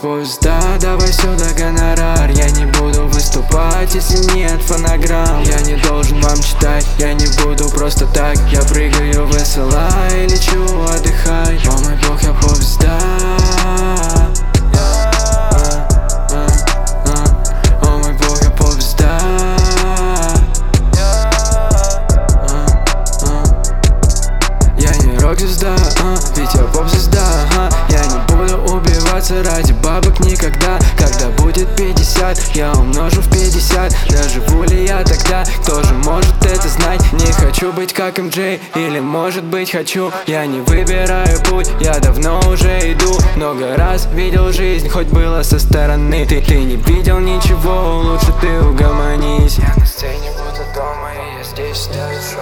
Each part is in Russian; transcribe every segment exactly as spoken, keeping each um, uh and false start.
поезда, давай сюда гонорар. Я не буду выступать, если нет фонограмм. Я не должен вам читать, я не буду просто так. Я прыгаю в эс эл а и лечу отдыхать. О мой бог, я поезда. О мой бог, я поезда. Я не рок-звезда, ведь я поп-звезда. Я не буду убиваться ради бабок никогда. Когда будет пятьдесят, я умножу в пятьдесят. Доживу ли я тогда, кто же может это знать? Не хочу быть как эм джей, или может быть хочу. Я не выбираю путь, я давно уже иду. Много раз видел жизнь, хоть было со стороны. Ты, ты не видел ничего, лучше ты угомонись. Я на сцене буду дома, и я здесь держу.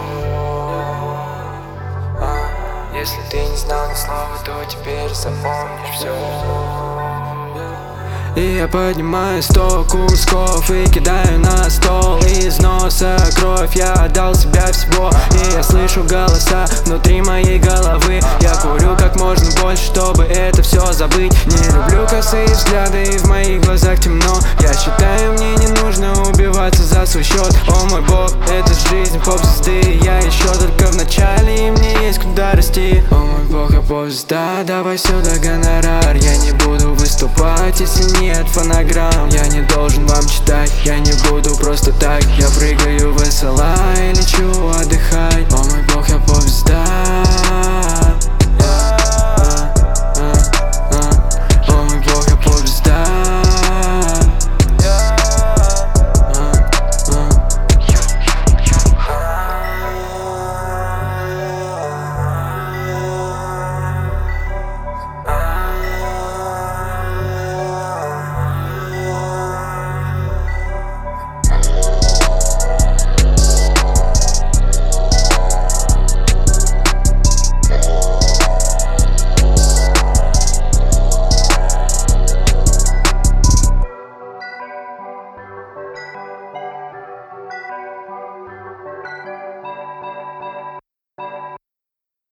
Если ты не знал ни слова, то теперь запомнишь все. И я поднимаю сто кусков и кидаю на стол. Из носа кровь, я отдал себя всего. И я слышу голоса внутри моей головы. Я курю как можно больше, чтобы это все забыть. Не люблю косые взгляды, и в моих глазах темно. Я считаю, мне не нужно убиваться за свой счет. О мой бог, это жизнь поп-звезды. Я еще только в начале, и мне есть куда расти. О мой бог, я поп-звезда, давай сюда гонорар. Я не буду выступать, если нет фонограмм. Я не должен вам читать, я не буду просто так. Я прыгаю в эс эл а и лечу